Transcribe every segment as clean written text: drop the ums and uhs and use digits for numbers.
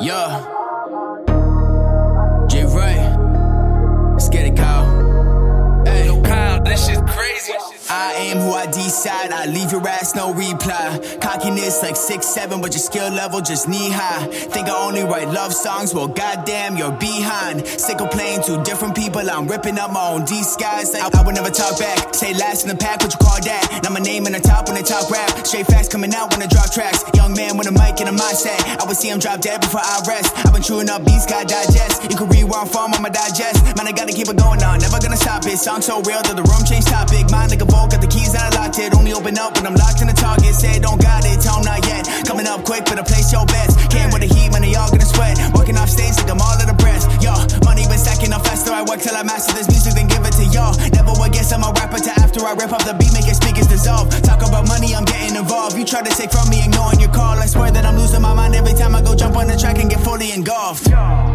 Yeah. J. Ray. Let's get it, Kyle. Hey. Yo, Kyle, this shit's crazy. I am who I decide. I leave your ass no reply. Cockiness like 6'7", but your skill level just knee high. Think I only write love songs? Well, goddamn, you're behind. Sick of playing two different people. I'm ripping up my own disguise. I would never talk back. Stay last in the pack, what you call that? Now my name in the top when they talk rap. Straight facts coming out when I drop tracks. Young man with a mic and a mindset. I would see him drop dead before I rest. I've been chewing up beats, got digest. You can read where I'm from, I'ma digest. Man, I gotta keep it going on, never gonna stop it. Song so real that the room changed topic. Mind like a Vogue, got the keys and I locked it. Only open up when I'm locked in the target. Say don't got it, tell not yet. Coming up quick, better place your bets. Came with the heat, man, they all gonna sweat. Working off stage like I'm all of the breast. Yo, money been stacking up faster. I work till I master this music, then give it to y'all. Never would guess I'm a rapper till after I rip up the beat, make your speakers dissolve. Talk about money, I'm getting involved. You try to take from me, ignoring your call. I swear that I'm losing my mind every time I go jump on the track and get fully engulfed.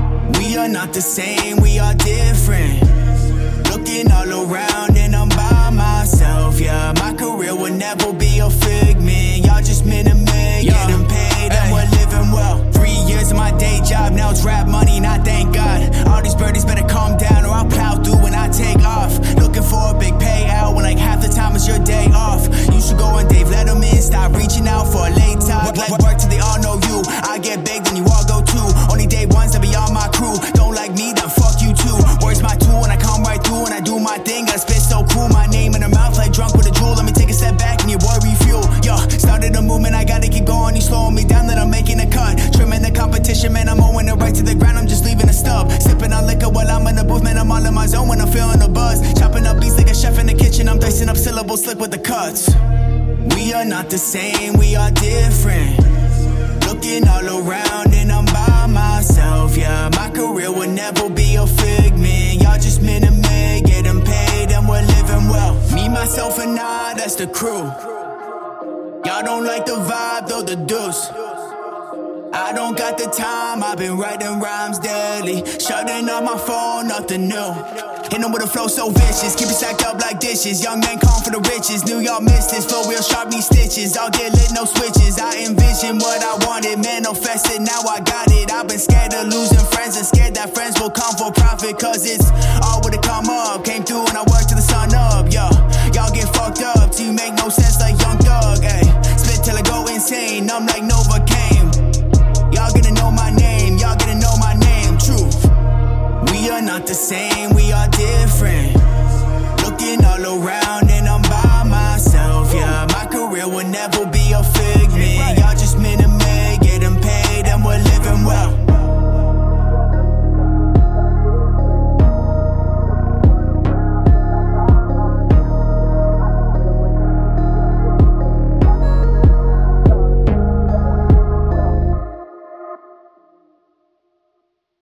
We are not the same, we are different. Looking all around and I'm by myself, yeah. My career will never be a figment. Y'all just men and men, getting paid and we're living well. 3 years of my day job, now it's rap money, and I thank God. All these birdies better calm down or I'll plow through when I take off. Looking for a big payout when like half the time is your day off. You should go on Dave Letterman, stop reaching out for a late talk. Like work till they all know you. I get big, then you all go too. Only day ones that be on my crew. Don't like me, then fuck you too. Words my tool and I come right through and I do my thing. Gotta spit so cool, my name in her mouth like drunk with a jewel. Let me take a step back and your boy refuel. Yo, started a movement, I gotta keep going. You slowing me down, then I'm making a cut. Trimming the competition, man, I'm owing it right to the ground. I'm just leaving a stub. Sipping on liquor while I'm in the booth, man, I'm all in my zone when I'm feeling the buzz. Chopping up beats like a chef in the kitchen. I'm dicing up syllables slick with the cuts. We are not the same, we are different. Looking all around and I'm by myself, yeah. My career will never be a figment. Y'all just men and men, getting paid and we're living well. Me, myself and I, that's the crew. Y'all don't like the vibe, though the deuce. I don't got the time, I've been writing rhymes daily. Shutting off my phone, nothing new. Hit them with a flow so vicious, keep it stacked up like dishes. Young man calling for the riches, New York missed this. Flow real sharp, need stitches, all get lit, no switches. I envisioned what I wanted, manifested, now I got it. I've been scared of losing friends and scared that friends will come for profit. Cause it's all would it come up, came through and I worked till the sun up, yeah. Y'all get fucked up till you make no sense like Young Thug, ayy. Spit till I go insane, I'm like Novocaine. Y'all gonna know my name, y'all gonna know my name, truth. We are not the same, we are different. Looking all around and I'm by myself, yeah. My career will never be a figment. Y'all just men and